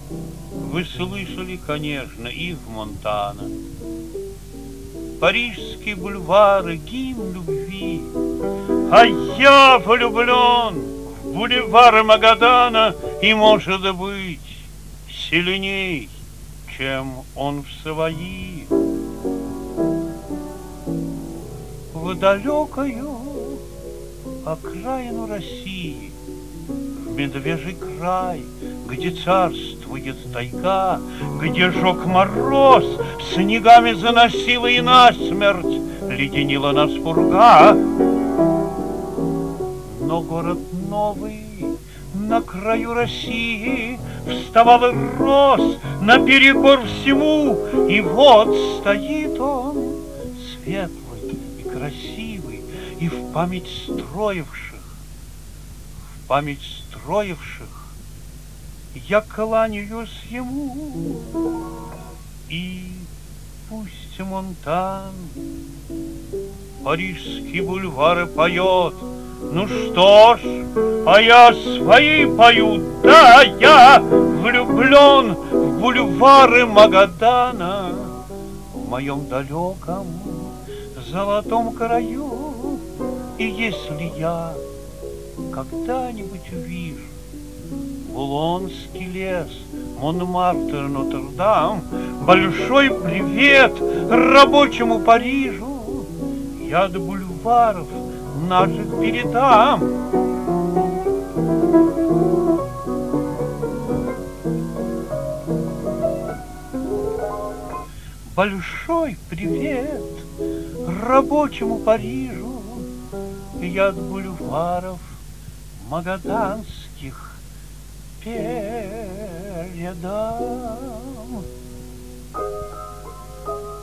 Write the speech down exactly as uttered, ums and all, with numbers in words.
Вы слышали, конечно, и в Монтана. Парижские бульвары, гимн любви. А я влюблен в бульвары Магадана, и, может быть, сильней, чем он в свои. В далекую окраину России, в медвежий край, где царствует тайга, где жег мороз, снегами заносила и насмерть леденила нас пурга. Но город новый на краю России вставал и рос наперекор всему, и вот стоит он, светлый и красивый, и в память строивших, в память строивших я кланяюсь ему. И пусть Монтан парижские бульвары поет. Ну что ж, а я свои пою. Да, я влюблен в бульвары Магадана, в моем далеком золотом краю. И если я когда-нибудь увижу Булонский лес, Монмартр, Нотр-Дам, большой привет рабочему Парижу я до бульваров наших передам. Большой привет рабочему Парижу я от бульваров магаданских передам.